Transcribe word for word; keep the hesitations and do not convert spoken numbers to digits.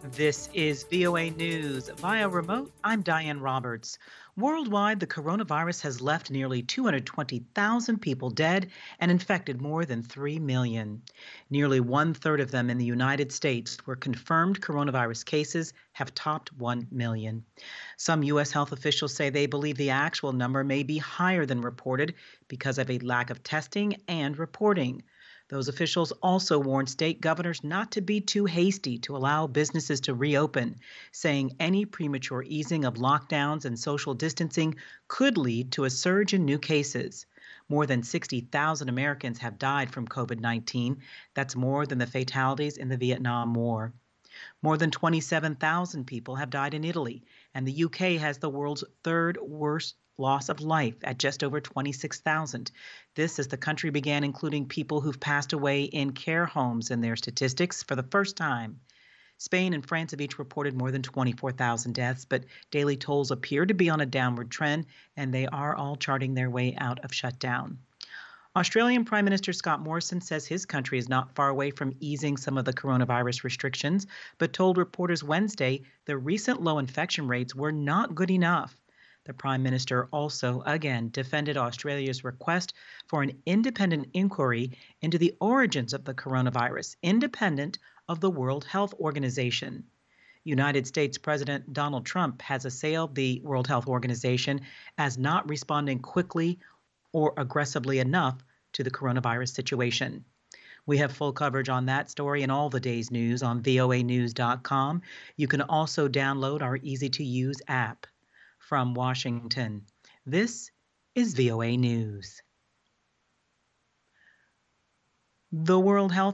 This is V O A News. Via remote, I'm Diane Roberts. Worldwide, the coronavirus has left nearly two hundred twenty thousand people dead and infected more than three million. Nearly one third of them in the United States, where confirmed coronavirus cases have topped one million. Some U S health officials say they believe the actual number may be higher than reported because of a lack of testing and reporting. Those officials also warned state governors not to be too hasty to allow businesses to reopen, saying any premature easing of lockdowns and social distancing could lead to a surge in new cases. More than sixty thousand Americans have died from COVID nineteen. That's more than the fatalities in the Vietnam War. More than twenty-seven thousand people have died in Italy, and the U K has the world's third worst loss of life at just over twenty-six thousand. This as the country began including people who've passed away in care homes in their statistics for the first time. Spain and France have each reported more than twenty-four thousand deaths, but daily tolls appear to be on a downward trend, and they are all charting their way out of shutdown. Australian Prime Minister Scott Morrison says his country is not far away from easing some of the coronavirus restrictions, but told reporters Wednesday the recent low infection rates were not good enough. The Prime Minister also, again, defended Australia's request for an independent inquiry into the origins of the coronavirus, independent of the World Health Organization. United States President Donald Trump has assailed the World Health Organization as not responding quickly or aggressively enough to the coronavirus situation. We have full coverage on that story and all the day's news on V O A news dot com. You can also download our easy to use app. From Washington, this is V O A News. The World Health